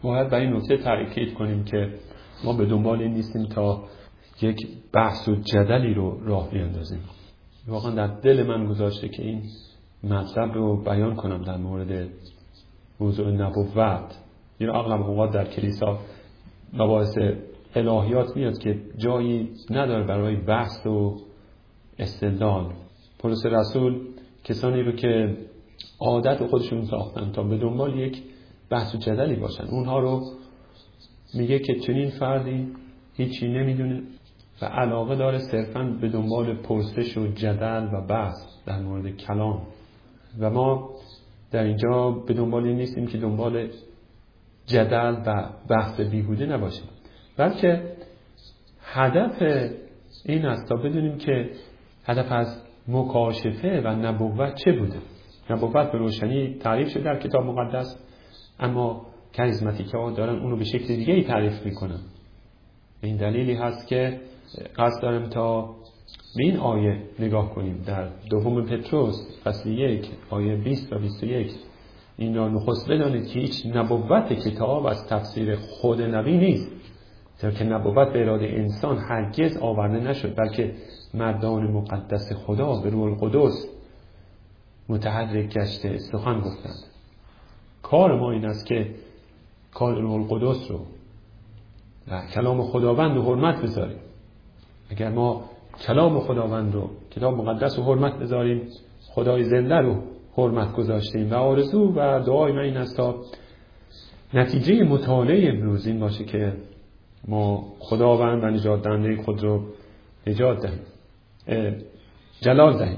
باید برای این نکته تأکید کنیم که ما به دنبال این نیستیم تا یک بحث و جدلی رو راه بیندازیم. واقعا در دل من گذاشته که این مطلب رو بیان کنم در مورد موضوع نبوت. این اغلب اوقات در کلیسا مباحث الهیات میاد که جایی نداره برای بحث و استدلال. پولس رسول کسانی رو که عادت خودشون ساختن تا به دنبال یک بحث و جدلی باشن، اونها رو میگه که چنین فردی هیچی نمیدونه و علاقه داره صرفاً به دنبال پرسش و جدل و بحث در مورد کلام. و ما در اینجا به دنبال این نیستیم که دنبال جدل و بحث بیهوده نباشیم، بلکه هدف این است تا بدونیم که هدف از مکاشفه و نبوت چه بوده. نبوت به روشنی تعریف شده در کتاب مقدس، اما کاریزماتیک‌ها دارن اونو به شکل دیگه‌ای تعریف میکنن. این دلیلی هست که قصد دارم تا به این آیه نگاه کنیم در دوم پتروس فصل 1 آیه 20 و 21. این را نخست بدانید که هیچ نبوت کتاب از تفسیر خود نبی نیست، چرا که نبوت به اراده انسان هرگز آورده نشد، بلکه مردان مقدس خدا به روح القدس متحرک گشته سخن گفتند. کار ما این است که کار روح القدس رو و کلام خداوند رو حرمت بذاریم. اگر ما کلام خداوند رو، کتاب مقدس رو حرمت بذاریم، خدای زنده رو حرمت گذاشتیم. و آرزو و دعای من این است تا نتیجه مطالعه امروز این باشه که ما خداوند و نجات دهنده خود رو نجات دهیم، جلال دهیم.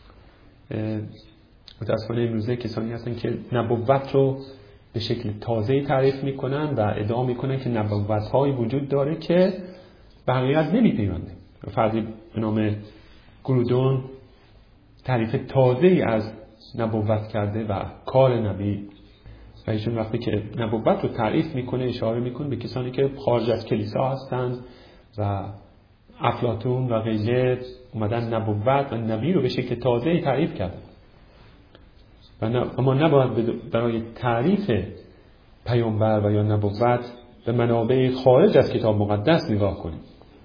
متاسفانه امروزه کسانی هستن که نبوت رو به شکل تازه‌ای تعریف میکنن و ادعا میکنن که نبوت‌هایی وجود داره که به حقیقت نمیپیونده. فردی به نام گرودون تعریف تازه‌ای از نبوت کرده و کار نبی، و ایشون وقتی که نبوت رو تعریف میکنه اشاره میکنه به کسانی که خارج از کلیسا هستند و افلاطون و غیره اومدن نبوت و نبی رو به شکل تازه‌ای تعریف کردن. و ما نباید برای تعریف پیامبر و یا نبوت به منابع خارج از کتاب مقدس نگاه کنیم.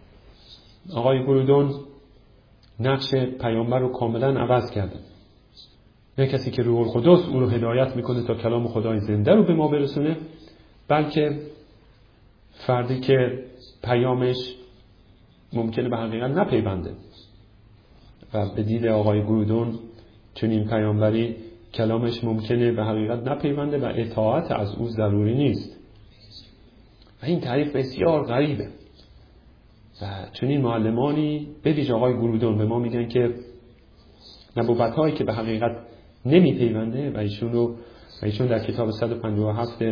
آقای گرودون نقش پیامبر رو کاملا عوض کرده. نه کسی که روح القدس او رو هدایت میکنه تا کلام خدای زنده رو به ما برسونه، بلکه فردی که پیامش ممکنه به حقیقت نپیونده. و به دید آقای گرودون چنین پیامبری کلامش ممکنه به حقیقت نپیونده و اطاعت از او ضروری نیست. و این تعریف بسیار غریبه. و چنین معلمانی به ویژه آقای گرودون به ما میگن که نبوت هایی که به حقیقت نمیپیونده و ایشون در کتاب 157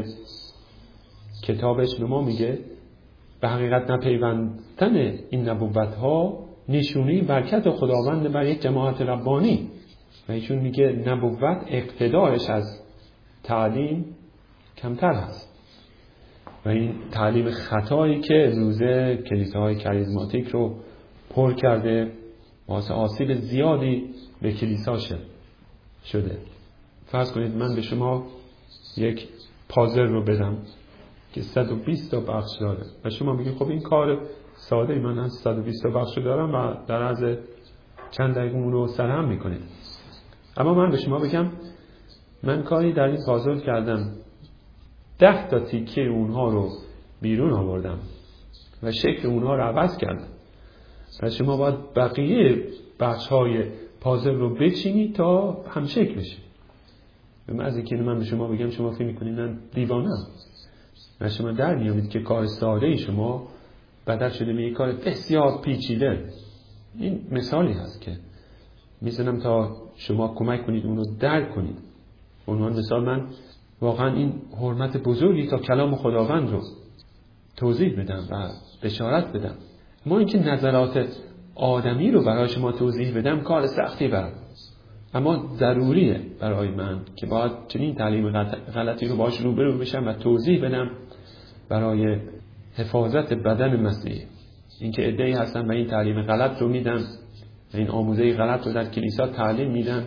کتابش به ما میگه به حقیقت نپیوندن این نبوت ها نشونی برکت خداوند بر یک جماعت ربانی. و ایشون میگه نبوت اقتدارش از تعلیم کمتر هست. و این تعلیم خطایی که امروزه کلیساهای کاریزماتیک رو پر کرده واسه آسیب زیادی به کلیسا شده. فرض کنید من به شما یک پازل رو بدم که 120 تا بخش داره و شما میگید خب این کار ساده ای، من 120 تا بخش دارم و در عرض چند دقیقه اون رو سرهم میکنید. اما من به شما بگم من کاری در این پازل کردم، 10 تا تیکه اونها رو بیرون آوردم و شکل اونها رو عوض کردم و شما باید بقیه بخش‌های پازل رو بچینی تا هم شکل بشه. به محض اینکه من به شما بگم شما فکر می‌کنید من دیوانه‌ام و شما در میامید که کار ساده‌ای شما بدل شده به یک کار بسیار پیچیده. این مثالی هست که می‌زنم تا شما کمک کنید اون رو درک کنید. به عنوان مثال من واقعا این حرمت بزرگی تا کلام خداوند رو توضیح بدم و بشارت بدم. ما اینکه نظرات آدمی رو برای شما توضیح بدم کار سختی برام، اما ضروریه برای من که باید چنین تعلیم غلطی رو باهاش روبرو بشم و توضیح بدم برای حفاظت بدن مسیح. اینکه عده‌ای هستن و این تعلیم غلط رو میدن و این آموزه غلط رو در کلیسا تعلیم میدن،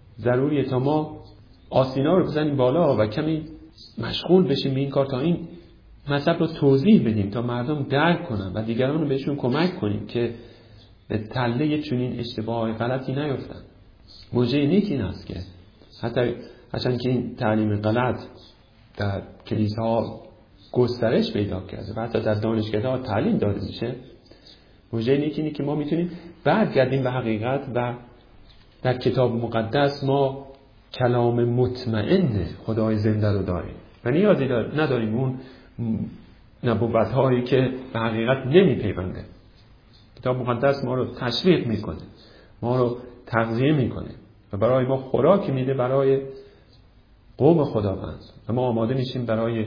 ضروریه تا ما آسینا رو بزنیم بالا و کمی مشغول بشیم به این کار تا این مطلب رو توضیح بدیم تا مردم درک کنن و دیگران رو بهشون کمک کنیم که به تله چنین اشتباه غلطی نیفتن. موجه نیک این است که حتی هرچند که این تعلیم غلط در کلیساها گسترش پیدا کرده و حتی در دانشگاه‌ها تعلیم داده میشه، موجه نیک اینه که ما میتونیم برگردیم به حقیقت و در کتاب مقدس ما کلام مطمئن خدای زنده رو داریم و نیازی نداریم اون نبوت هایی که به حقیقت نمیپیونده. کتاب مقدس ما رو تشویق میکنه، ما رو تغذیه میکنه و برای ما خوراکی میده برای قوم خداوند و ما آماده میشیم برای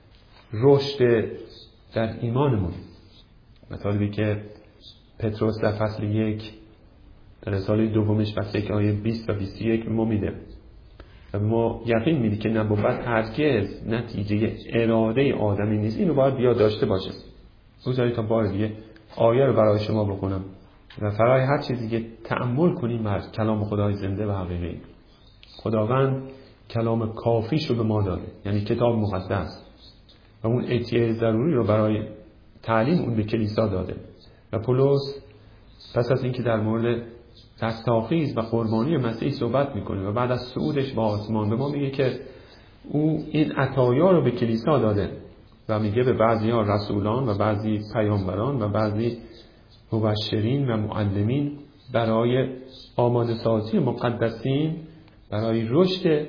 رشد در ایمانمون. مطالبی که پتروس در فصل 1 در رساله دومش فصل 1 آیه 20 و 21 ما میده و ما یقین میده که نبوت هرگز نتیجه اراده آدمی نیست. اینو باید بیاد داشته باشه. بگذارید تا بار دیگه آیه رو برای شما بخونم و فرای هر چیزی که تأمل کنیم بر کلام خدای زنده و حقیقی. خداوند کلام کافیش رو به ما داده، یعنی کتاب مقدس، و اون احتیاج ضروری رو برای تعلیم اون به کلیسا داده. و پولس پس از اینکه در مورد رستاخیز و قربانی مسیح صحبت میکنه و بعد از صعودش به آسمان به ما میگه که او این عطایا رو به کلیسا داده و میگه به بعضی ها رسولان و بعضی پیامبران و بعضی مبشرین و معلمین برای آماده سازی مقدسین، برای رشد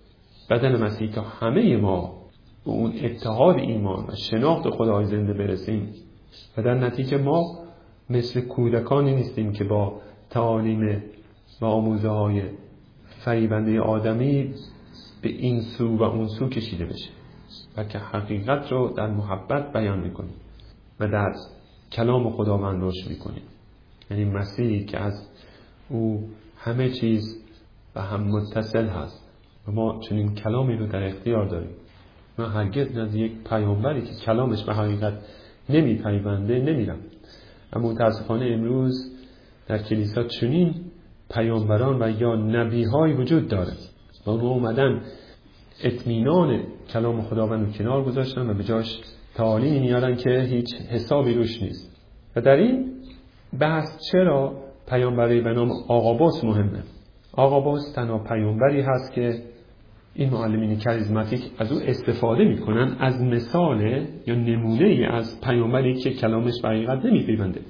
بدن مسیح تا همه ما به اون اتحاد ایمان و شناخت خدای زنده برسیم و در نتیجه ما مثل کودکانی نیستیم که با تعالیم و آموزه های فریبنده آدمی به این سو و اون سو کشیده بشه، بلکه حقیقت رو در محبت بیان میکنیم و در کلام خداوند رشد میکنیم. یعنی مسیحی که از او همه چیز و هم متصل هست و ما چنین کلامی رو در اختیار داریم. من هرگز نزد یک پیامبری که کلامش به حقیقت نمیپیونده نمیرم. اما متاسفانه امروز در کلیسا چنین پیامبران و یا نبی‌هایی وجود داره و اونها اومدن اطمینان کلام خداوند رو کنار گذاشتن و به جاش تعالیمی میارن که هیچ حسابی روش نیست. و در این بحث چرا پیامبری به نام آقابوس مهمه؟ آقابوس تنها پیامبری هست که این معلمین کاریزماتیک از او استفاده میکنن از مثال یا نمونه ای از پیامبری که کلامش به حقیقت نمیپیونده.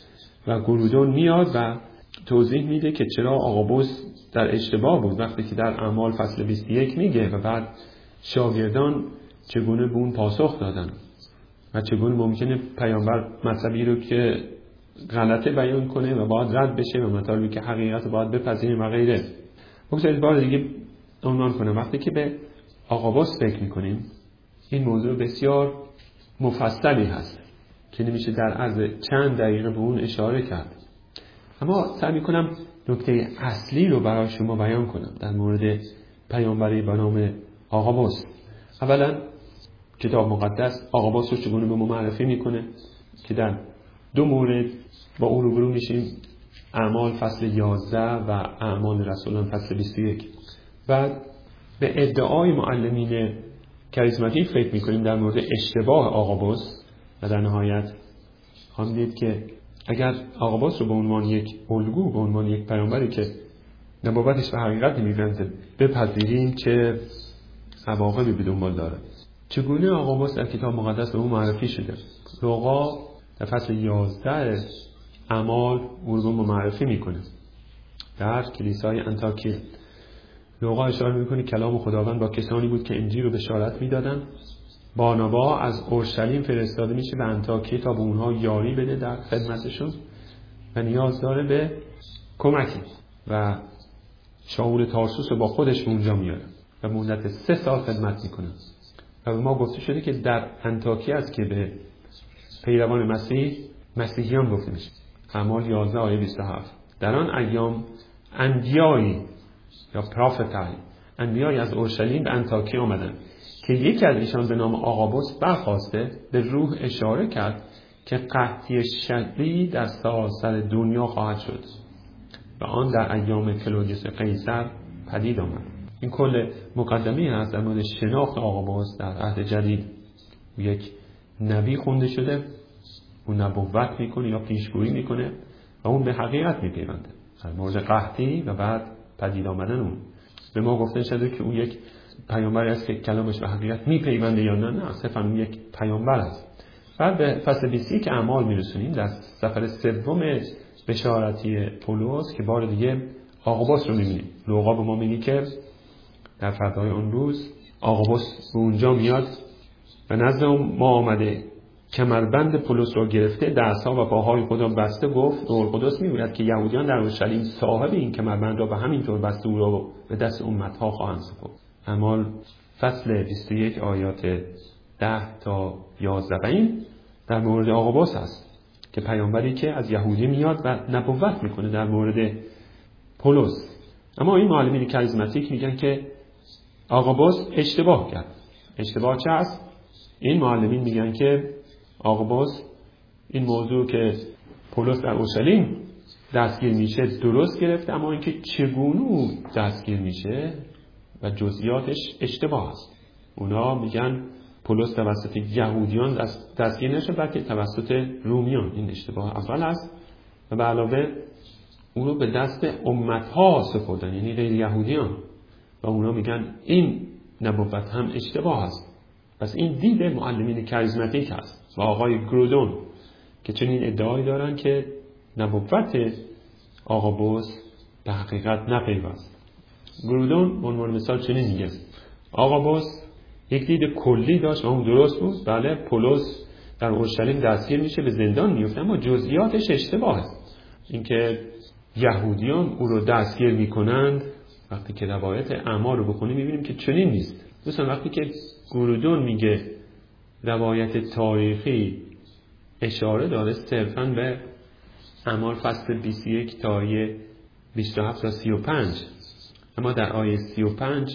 و گرودون میاد و توضیح میده که چرا آقابوس در اشتباه بود وقتی که در اعمال فصل 21 میگه و بعد شاگردان چگونه به اون پاسخ دادن و چگونه ممکنه پیامبر مطلبی رو که غلطه بیان کنه و باید رد بشه و مطالبی که حقیقت باید بپذیریم و غیره. بگذارید بار دیگه عنوان کنم. وقتی که به آقابوس فکر میکنیم این موضوع بسیار مفصلی هست که نمیشه در عرض چند دقیقه به اون اشاره کرد، اما سعی میکنم نکته اصلی رو برای شما بیان کنم در مورد پیامبری به نام آقابوس. اولا کتاب مقدس آقابوس رو چگونه به ما معرفی میکنه که در دو مورد با اون روبرو میشیم، اعمال فصل 11 و اعمال رسولان فصل 21. بعد به ادعای معلمین کاریزماتیک فکر میکنیم در مورد اشتباه آقابوس و در نهایت خواهیم دید که اگر آقابوس رو به عنوان یک الگو، به عنوان یک پیامبری که نبوتش به حقیقت نمی‌بنده بپذیریم چه عواقبی به دنبال داره. چگونه آقابوس در کتاب مقدس به اون معرفی شده؟ لوقا در فصل 11 اعمال او رو معرفی میکنه در کلیسای انطاکیه. لوقا اشاره میکنه کلام خداوند با کسانی بود که انجیل رو بشارت میدادن. بارنابا از اورشلیم فرستاده میشه به انطاکیه تا به اونها یاری بده در خدمتشون و نیاز داره به کمکی و شاول تارسوس رو با خودش به اونجا میاره و مدت 3 سال خدمت میکنه. و به ما گفته شده که در انطاکیه است که به پیروان مسیح مسیحیان گفته میشه. اعمال 11 آیه 27. در آن ایام انبیایی یا پروفتای انبیایی از اورشلیم به انطاکیه آمدند که یکی از ایشان به نام آقابوس برخاسته به روح اشاره کرد که قحطی شدید در سراسر دنیا خواهد شد و آن در ایام کلودیوس قیصر پدید آمد. این کل مقدمه هست در مورد شناخت آقابوس در عهد جدید. یک نبی خونده شده، اون نبوت میکنه یا پیشگویی میکنه و اون به حقیقت میپیونده. در مورد قحطی و بعد پدید آمدن اون به ما گفته شده که اون یک پیامبری است که کلامش به حقیقت میپیونده یا نه صرفا اون یک پیامبر است. بعد به فصل 21 اعمال میرسونیم، در سفر سوم بشارتی پولس که بار دیگه آغابوس رو میبینیم. لوقا به ما میگه که در فردای اون روز آغابوس به اونجا میاد و نزد ما آمده، کمربند پولس را گرفته، دستها و پاهای خود را بسته، گفت روح القدس میگوید که یهودیان در اورشلیم صاحب این کمربند را به همین طور بسته او را به دست امتها خواهند سپرد. اعمال فصل 21 آیات 10 تا 11 این در مورد آغابوس است که پیامبری که از یهودی میاد و نبوت میکنه در مورد پولس. اما این معلمین کاریزماتیک میگن که آغابوس اشتباه کرد. اشتباه چه است؟ این معلمین میگن که آغابوس این موضوع که پولس در اورشلیم دستگیر میشه درست گرفته، اما اینکه چگونه دستگیر میشه و جزئیاتش اشتباه است. اونا میگن پولس توسط یهودیان دستگیر نشد بلکه توسط رومیان. این اشتباه اول است و به علاوه اون رو به دست امتها سپردن، یعنی غیر یهودیان، و اونا میگن این نبوت هم اشتباه است. پس این دید معلمین کاریزماتیک است و آقای گرودون که چنین ادعایی دارن که نبوت آغابوس به حقیقت نپیوست. گرودون به عنوان مثال چنین میگه آغابوس یک دید کلی داشت و اون درست بود. بله، پولس در اورشلیم دستگیر میشه، به زندان میفته، اما جزئیاتش اشتباهه. اینکه یهودیان او رو دستگیر میکنند وقتی که روایت اعمال رو بخونیم میبینیم که چنین نیست. مثلا وقتی که گرودون میگه روایت تاریخی اشاره داره صرفاً به اعمال فصل 21 تا آیه 27 تا 35، اما در آیه 35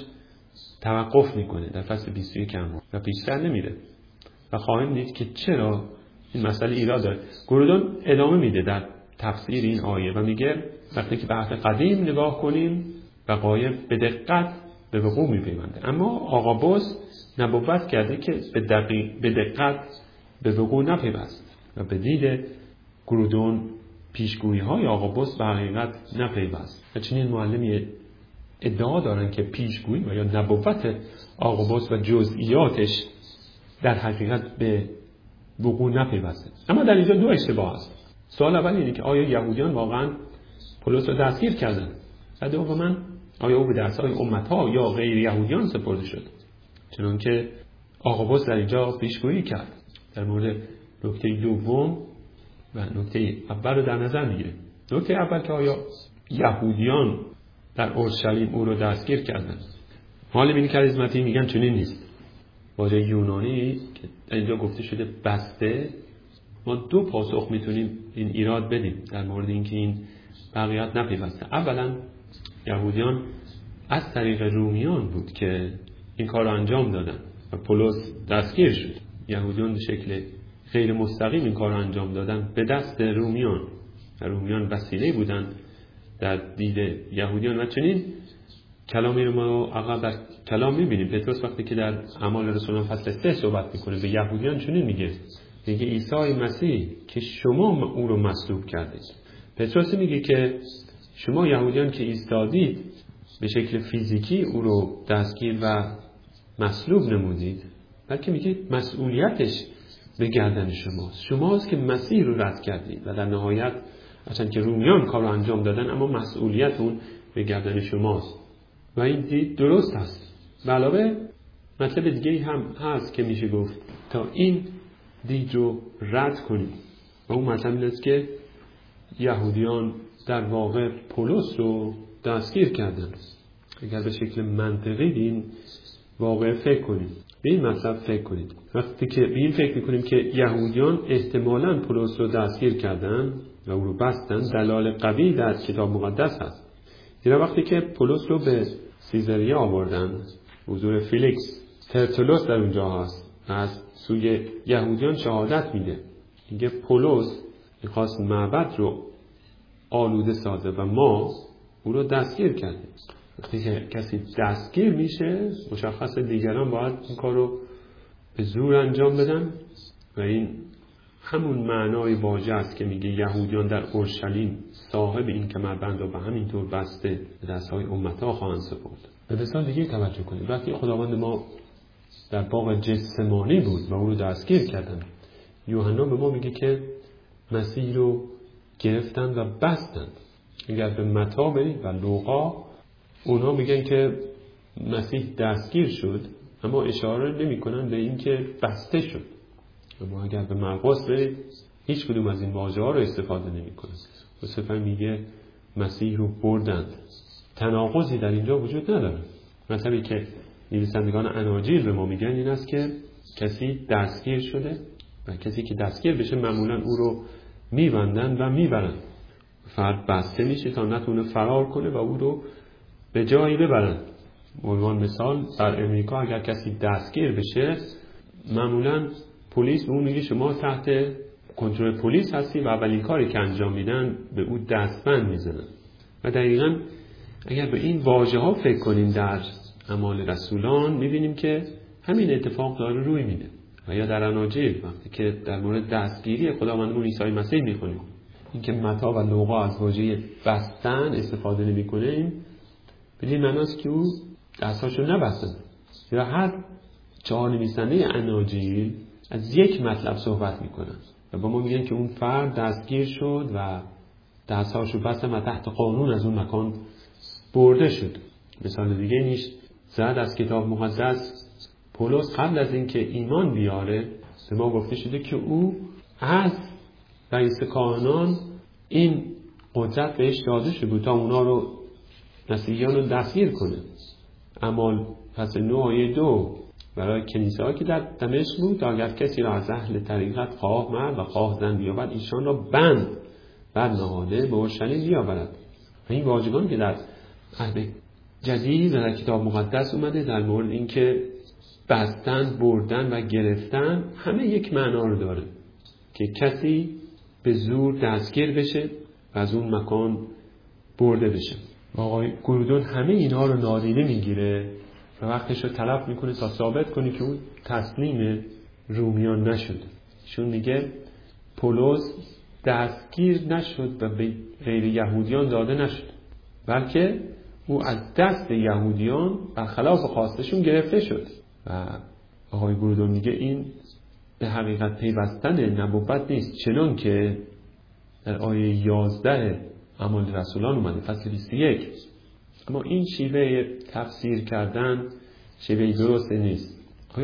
توقف میکنه در فصل 21 اعمال و بیشتر نمیره و خواهیم دید که چرا این مسئله ایراد داره. گرودون ادامه میده در تفسیر این آیه و میگه وقتی که به عهد قدیم نگاه کنیم وقایع به دقت به وقوع میپیونده، اما آغابوس نبوت کرده که به دقت به وقوع نپیوست و به دید گرودون پیشگویی های آغابوس به حقیقت نپیوست. و چنین معلمی ادعا دارن که پیشگویی و یا نبوت آغابوس و جزئیاتش در حقیقت به وقوع نپیوسته. اما در اینجا دو اشتباه است. سوال اول اینه که آیا یهودیان واقعا پولس رو دستگیر کردن؟ و دوما آیا او به دستهای امتها یا غیر یهودیان سپرده شد؟ چنانکه آغابوس در اینجا پیشگویی کرد. در مورد نکته دوم و نکته اول رو در نظر میگیره. نکته اول که آیا یهودیان در اورشلیم او رو دستگیر کردن؟ معلمین کاریزماتی میگن چنین نیست. واژه یونانی که در اینجا گفته شده بسته، ما دو پاسخ میتونیم این ایراد بدیم در مورد اینکه این واقعیت نپیوسته. اولا یهودیان از طریق رومیان بود که این کار رو انجام دادن و پولس دستگیر شد. یهودیان به شکل غیر مستقیم این کار رو انجام دادن به دست رومیان و رومیان وسیله بودن در دید یهودیان. و چنین کلامی رو ما عقب در کلام میبینیم. پتروس وقتی که در اعمال رسولان فصل 3 صحبت میکنه به یهودیان چنین میگه عیسی مسیح که شما او رو مصلوب کردید. پتروس میگه که شما یهودیان که ایستادید به شکل فیزیکی او رو دستگیر و مصلوب نمودید، بلکه میگه مسئولیتش به گردن شماست که مسیح رو رد کردید و در نهایت هرچند که رومیان کار رو انجام دادن اما مسئولیت اون به گردن شماست و این دید درست هست. به علاوه مطلب دیگه هم هست که میشه گفت تا این دید رو رد کنیم و اون مطلب این است که یهودیان در واقع پولس رو دستگیر کردن. اگر به شکل منطقی این واقع فکر کنیم، به این مطلب فکر کنید، وقتی که به این فکر میکنیم که یهودیان احتمالاً پولس رو دستگیر کردن و او رو بستن، دلایل قوی در کتاب مقدس هست. دیگه وقتی که پولس رو به سیزاریا آوردن حضور فیلیکس، ترتولوس در اونجا هست و از سوی یهودیان شهادت میده، میگه پولس میخواست معبد رو آلوده سازه و ما او رو دستگیر کردیم. وقتی که کسی دستگیر میشه مشخص دیگران باید این کار رو به زور انجام بدن و این همون معنای واژه است که میگه یهودیان در اورشلیم صاحب این کمربند رو به همین طور بسته به دستهای امتها خواهند سپرد. به مثال دیگه توجه کنید. وقتی خداوند ما در باغ جسمانی بود و او رو دستگیر کردن، یوحنا به ما میگه که مسیح رو گرفتن و بستن. اگر به متی برید و لوقا، اونها میگن که مسیح دستگیر شد، اما اشاره نمی کنن به این که بسته شد. اما اگر به مرقس برید، هیچ کدوم از این واژه ها رو استفاده نمی کنن. و صرفا میگه مسیح رو بردند. تناقضی در اینجا وجود نداره. مطلبی که نویسندگان اناجیل به ما میگن این است که کسی دستگیر شده و کسی که دستگیر بشه معمولا او رو میبندن و میبرن. فرد بسته میشه تا نتونه فرار کنه و او رو به جایی ببرن. به عنوان مثال در امریکا اگر کسی دستگیر بشه، معمولا پلیس به اون میگه شما تحت کنترل پلیس هستی و اولین کاری که انجام میدن به او دستبند میزنن. و دقیقاً اگر به این واژه ها فکر کنیم در اعمال رسولان، میبینیم که همین اتفاق داره روی میده. و یا در اناجیل وقتی که در مورد دستگیری خداوندمون عیسی مسیح میخونیم، اینکه متی و لوقا از واژه بستن استفاده نمیکنه، بدین معناست که او دستاشو نبستن. یا هر 4 نویسنده اناجیل از یک مطلب صحبت میکنن و با ما میگن که اون فرد دستگیر شد و دستاشو بستن و تحت قانون از اون مکان برده شد. مثال دیگه نیش زد از کتاب مقدس، پولس قبل از اینکه ایمان بیاره به ما گفته شده که او از رئیس کاهنان این قدرت بهش داده شده بود تا اونا رو، مسیحیان رو دستگیر کنه. اعمال فصل 9 آیه 2 برای کنیسه‌ای که در دمشق بود، اگر کسی را از اهل طریقت خواه مرد و خواه زن بیاورد، ایشان را بند بر نهاده به اورشلیم بیاورد. و این واژگان که در عهد جدید و در کتاب مقدس اومده در مورد این که بستن، بردن و گرفتن همه یک معنا رو داره که کسی به زور دستگیر بشه و از اون مکان برده بشه. آقای گوردون همه اینا رو نادیده میگیره و وقتش رو تلف میکنه تا ثابت کنه که اون تسلیم رومیان نشد. ایشون میگه پولس دستگیر نشد و به غیر یهودیان داده نشد، بلکه او از دست یهودیان برخلاف خواستشون گرفته شد. و آقای گوردون میگه این به حقیقت پیوستن نبوت نیست، چنان که در آیه 11 اعمال رسولان اومده فصل 21. اما این شیوه تفسیر کردن شیوه درست نیست.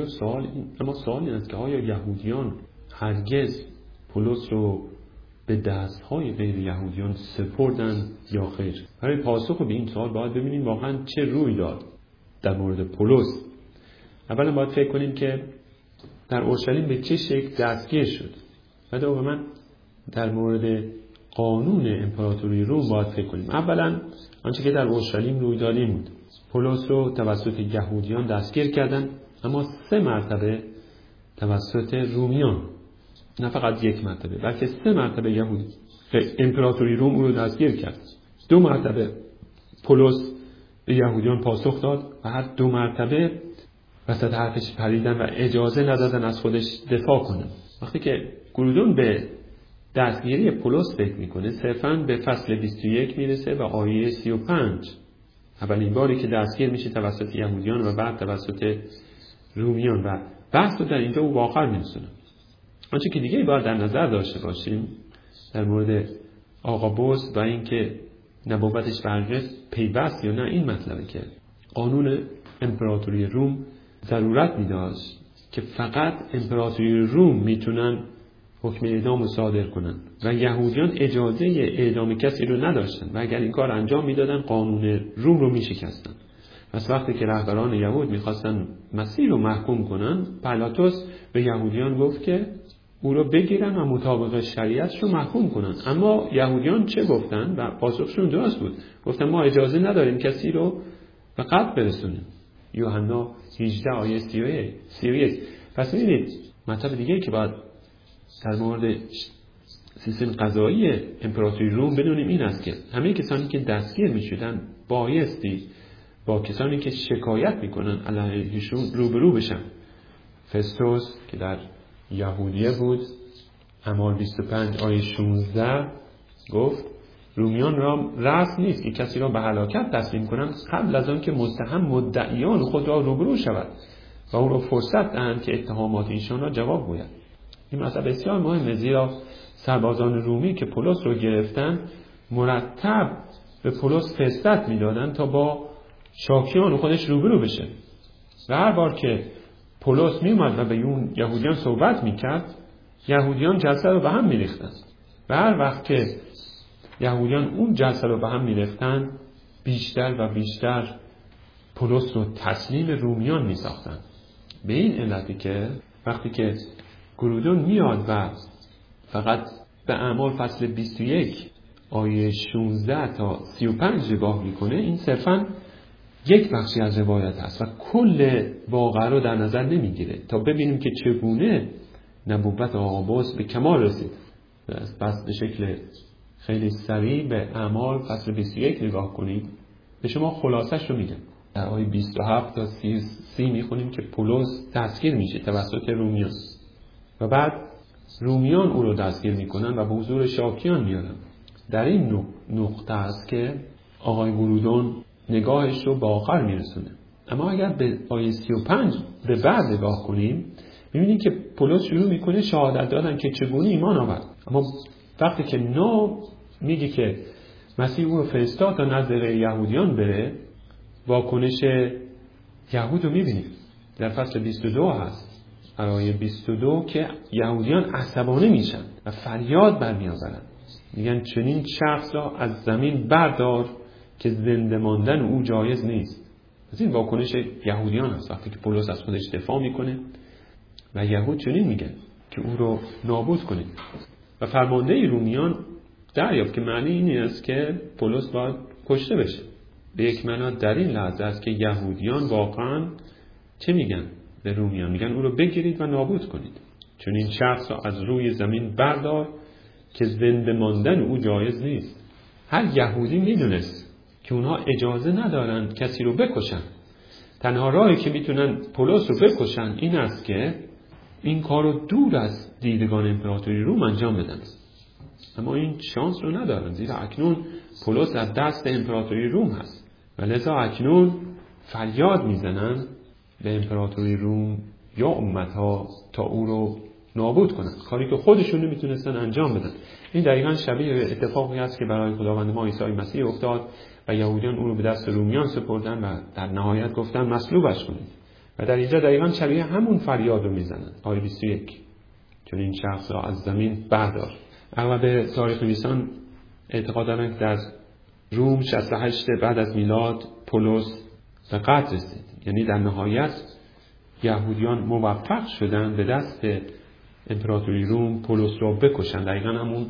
اما سوال این است که آیا یهودیان هرگز پولس رو به دستهای غیر یهودیان سپردن یا خیر؟ برای پاسخ به این سوال باید ببینیم واقعا چه روی داد در مورد پولس. اولا باید فکر کنیم که در اورشلیم به چه شکل دستگیر شد. و دوما در مورد قانون امپراتوری روم باید فکر کنیم. اولا آنچه که در اورشلیم روی داده بود، پولس رو توسط یهودیان دستگیر کردن، اما 3 مرتبه توسط رومیان. نه فقط 1 مرتبه بلکه 3 مرتبه یهودی امپراتوری روم او رو دستگیر کرد. 2 مرتبه پولس به یهودیان پاسخ داد و هر 2 مرتبه وسط حرفش پریدن و اجازه ندادن از خودش دفاع کنه. وقتی که گوردون به دستگیری پولس فکر میکنه، صرفاً به فصل 21 میرسه و آیه 35. اولین باری که دستگیر میشه توسط یهودیان و بعد توسط رومیان و بحث رو در اینجا او آخر میرسونه. آنچه که دیگه باید در نظر داشته باشیم در مورد آقابوس و اینکه نبوتش برگشت پیوست یا نه، این مطلبه که قانون امپراتوری روم ضرورت می‌داشت که فقط امپراتوری روم میتونن حکم اعدام رو صادر کنن و یهودیان اجازه اعدام کسی رو نداشتن و اگر این کار انجام میدادن قانون روم رو میشکستن. پس وقتی که رهبران یهود میخواستن مسیح رو محکوم کنن، پیلاطس به یهودیان گفت که او رو بگیرن و مطابق شریعتش رو محکوم کنن. اما یهودیان چه گفتن و پاسخشون درست بود، گفتن ما اجازه نداریم کسی رو به قتل برسونیم. یوحنا 18 آیه 31. پس می‌بینید مطلب دیگه که باید در مورد سیستم قضایی امپراتوری روم بدونیم این است که همه کسانی که دستگیر می‌شدن بایستی با کسانی که شکایت میکنن علیهشون روبرو بشن. فستوس که در یهودیه بود. اعمال 25 آیه 16 گفت رومیان را رسم نیست که کسی را به هلاکت تسلیم کنند قبل از آن که متهم مدعیان خود را روبرو شود و او را فرصت دهند که اتهامات ایشان را جواب گوید. این مسئله بسیار مهمه، زیرا سربازان رومی که پولس رو گرفتن مرتب به پولس فرصت میدادن تا با شاکیان خودش روبرو بشه و هر بار که پولس میومد و به اون یهودیان صحبت میکرد یهودیان جلسه رو به هم میریختن و هر وقت که یهودیان اون جلسه رو به هم میریختن بیشتر و بیشتر پولس رو تسلیم رومیان میساختن. به این علتی که وقتی که گرودون میاد و فقط به اعمال فصل 21 آیه 16 تا 35 نگاه میکنه، این صرفاً یک بخشی از روایت هست و کل واقعه رو در نظر نمیگیره تا ببینیم که چگونه نبوت آغابوس به کمال رسید. پس به شکل خیلی سریع به اعمال فصل 21 نگاه کنید. به شما خلاصش رو میگم. در آیه 27 تا 30 میخونیم که پولس دستگیر میشه توسط رومیان و بعد رومیان او رو دستگیر میکنن و به حضور شاکیان میارن. در این نقطه است که آقای گرودون نگاهش رو به آخر میرسونه. اما اگر به آیه 35 به بعد نگاه کنیم میبینیم که پولس شروع میکنه شهادت دادن که چگونه ایمان آورد. اما وقتی که میگه که مسیح او رو فرستاد تا نزد یهودیان بره، واکنش یهود رو میبینیم. در فصل 22 هست آیه 22 که یهودیان عصبانی میشن و فریاد برمیآورن، میگن چنین شخص را از زمین بردار که زنده ماندن او جایز نیست. از این واکنش یهودیان هست وقتی که پولس از خودش دفاع میکنه و یهود چنین میگن که او رو نابود کنید. و فرمانده رومیان دریافت که معنی این است که پولس باید کشته بشه. به یک معنا در این لحظه است که یهودیان واقعا چه میگن؟ به رومیان میگن او رو بگیرید و نابود کنید. چون این شخص را از روی زمین بردار که زنده ماندن او جایز نیست. هر یهودی میدونست که اونها اجازه ندارن کسی رو بکشن. تنها راهی که میتونن پولس رو بکشن این است که این کار رو دور از دیدگان امپراتوری روم انجام بدن. اما این شانس رو ندارن، زیرا اکنون پولس در دست امپراتوری روم هست و لذا اکنون فریاد میزنن به امپراتوری روم یا امتها تا او رو نابود کنن، کاری که خودشون نمیتونستن انجام بدن. این دقیقاً شبیه اتفاقی است که برای خداوند ما عیسی مسیح افتاد و یهودیان او رو به دست رومیان سپردن و در نهایت گفتن مصلوبش کنید. و در اینجا دقیقاً شبیه همون فریاد رو میزنن. آیه 21 چون این شخص را از زمین بردار. اغلب تاریخ نویسان اعتقاد دارند که در روم 68 بعد از میلاد پولس به قتل رسید. یعنی در نهایت یهودیان موفق شدن به دست امپراتوری روم پولس را بکشن. دقیقاً همون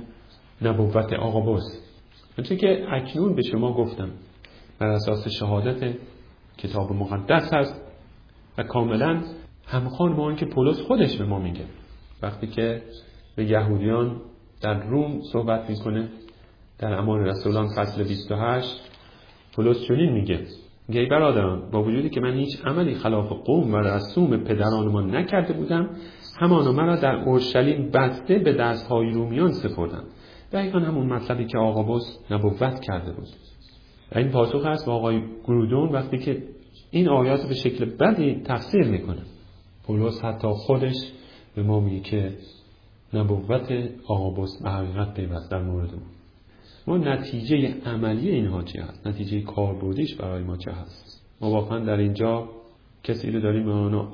نبوت آغابوس. آنچه که اکنون به شما گفتم بر اساس شهادت کتاب مقدس هست و کاملا همخوان با آن که پولس خودش به ما میگه. وقتی که به یهودیان در روم صحبت میکنه در اعمال رسولان فصل 28 پولس چنین میگه ای برادران، با وجودی که من هیچ عملی خلاف قوم و رسوم پدرانمان نکرده بودم، همانا مرا در اورشلیم بسته به دستهای رومیان سپردند. دقیقاً همون مطلبی که آغابوس نبوت کرده بود. و این پاسخ هست با آقای گرودون وقتی که این آیات به شکل بدی تفسیر میکنه. پولس حتی خودش به ما میگه که نبوت آغابوس به حقیقت پیوست در مورد ما. نتیجه عملی اینها چی هست؟ نتیجه کاربردیش برای ما چه هست؟ ما واقعا در اینجا کسی رو داریم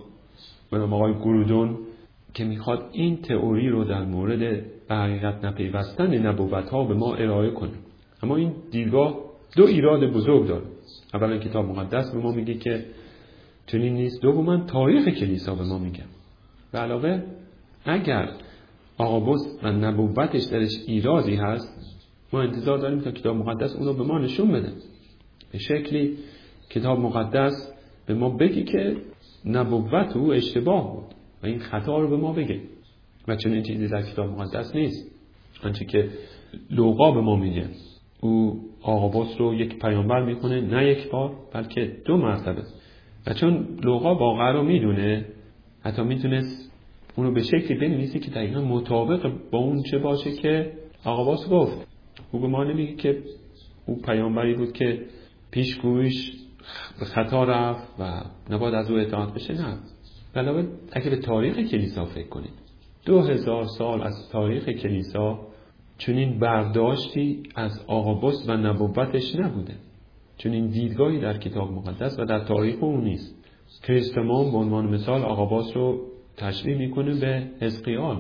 به نام آقای گرودون که میخواد این تئوری رو در مورد به حقیقت نپیوستن نبوت ها به ما ارائه کنه. اما این دیدگاه دو ایراد بزرگ داره. اولا کتاب مقدس به ما میگه که چنین نیست. دوما تاریخ کلیسا به ما میگه. به علاوه اگر آغابوس و نبوتش درش ایرادی هست، ما انتظار داریم تا کتاب مقدس اون رو به ما نشون بده. به شکلی کتاب مقدس به ما بگه که نبوت او اشتباه بود و این خطا رو به ما بگه. و چنین چیزی در کتاب مقدس نیست. آنچه که لوقا به ما میگه، او آغابوس رو یک پیامبر میکنه، نه یک بار بلکه 2 مرتبه. و چون لوقا واقعا رو میدونه، حتی میتونست اونو به شکلی بنویسی که دقیقا مطابق با اون چه باشه که آقا باس گفت. او به ما نمیگه که او پیامبری بود که پیشگویش به خطا رفت و نباید از او اطاعت بشه. نه، علاوه اگه به تاریخ کلیسا فکر کنید، 2000 سال از تاریخ کلیسا چنین برداشتی از آقابوس و نبوتش نبوده، چنین دیدگاهی در کتاب مقدس و در تاریخ او نیست. کریستمان به عنوان مثال آقابوس رو تشبیه میکنه به حزقیال.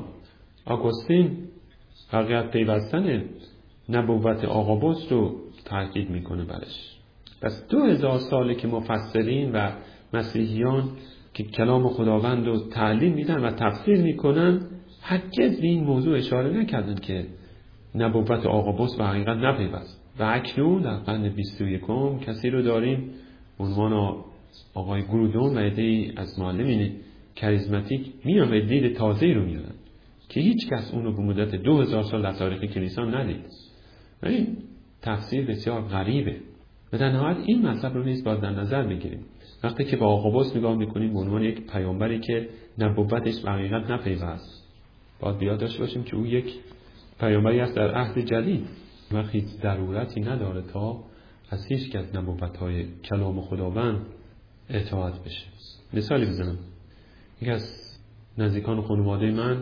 آگوستین حقیقت پیوستن نبوت آقابوس رو تاکید میکنه برش. پس 2000 ساله که مفسرین و مسیحیان که کلام خداوند رو تعلیم میدن و تفسیر میکنن هرگز به این موضوع اشاره نکردن که نبوت آقابوس به حقیقت نپیوست. و اکنون در قرن 21 کسی رو داریم به عنوان آقای گرودون و عده‌ای از معلمین کاریزماتیک میان و دید تازه‌ای رو میارن که هیچ کس اون رو به مدت 2000 سال در تاریخ کلیسا ندید. و این تفسیر بسیار غریبه و در نهایت این مطلب رو نیز باید در نظر بگیریم. وقتی که با آقابوس نگاه میکنیم به عنوان یک پیامبری که نبوتش به حقیقت نپیوست، باید بیاد داشته باشیم که او یک پیامبری است در عهد جدید و هیچ ضرورتی نداره تا از هیچ کس نبوت‌های کلام خداوند اطاعت بشه. مثالی بزنم، یک از نزدیکان خانواده من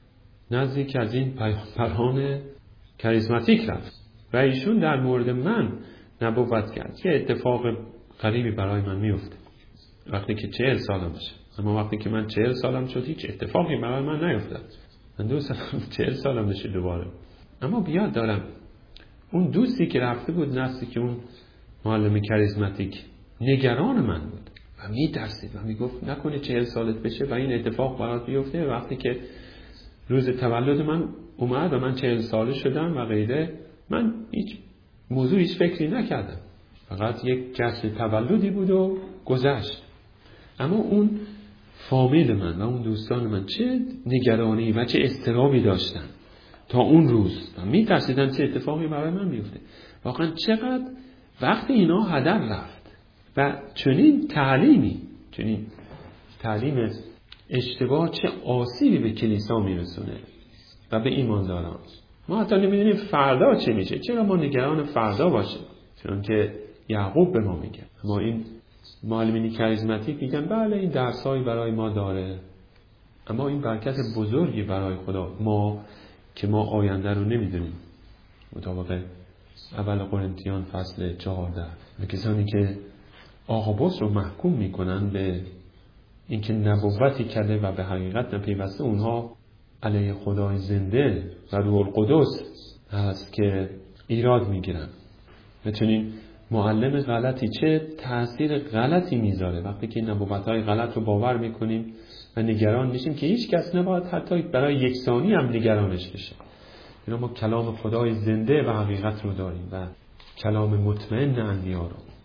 نزدیک از این پیامبران کاریزماتیک رفت و ایشون در مورد من نبوت کرد. یه اتفاق غریبی برای من میفته وقتی که 40 سالم بشه، اما وقتی که من 40 سالم شد هیچ اتفاقی برای من نیفتاد. من 40 سالم بشه دوباره. اما بیاد دارم اون دوستی که رفته بود نزدیک اون معلم کاریزماتیک نگران من بود و میترسید و میگفت نکنه 40 سالت بشه و این اتفاق برات بیفته. وقتی که روز تولد من اومد و من 40 ساله شدم و غیره، من هیچ موضوعی فکری نکردم، فقط یک جشن تولدی بود و گذشت. اما اون فامیل من و اون دوستان من چه نگرانی و چه اضطرابی داشتن تا اون روز و میترسیدن چه اتفاقی برای من بیفته. واقعا چقدر وقتی اینا هدر رفت و چنین تعلیم اشتباه چه آسیبی به کلیسا میرسونه و به ایمانداران. ما حتی نمیدونیم فردا چه میشه. چرا ما نگران فردا باشیم؟ چون که یعقوب به ما میگه. ما این معلمین کاریزماتیک میگن بله این درسایی برای ما داره، اما این برکت بزرگی برای خدا ما که ما آینده رو نمیدونیم. مطابق اول قرنتیان فصل 14 کسانی که آقابوس رو محکوم میکنن به اینکه نبوتی کرده و به حقیقت نپیوسته، اونها علیه خدای زنده و روح القدس هست که ایراد میگیرن. بتونیم معلم غلطی چه تأثیر غلطی میذاره وقتی که نبوت‌های غلط رو باور میکنیم و نگران میشیم که هیچ کس نباید حتی برای یک ثانیه هم نگرانش بشه. اینا ما کلام خدای زنده و حقیقت رو داریم و کلام مطمئن انبیا رو.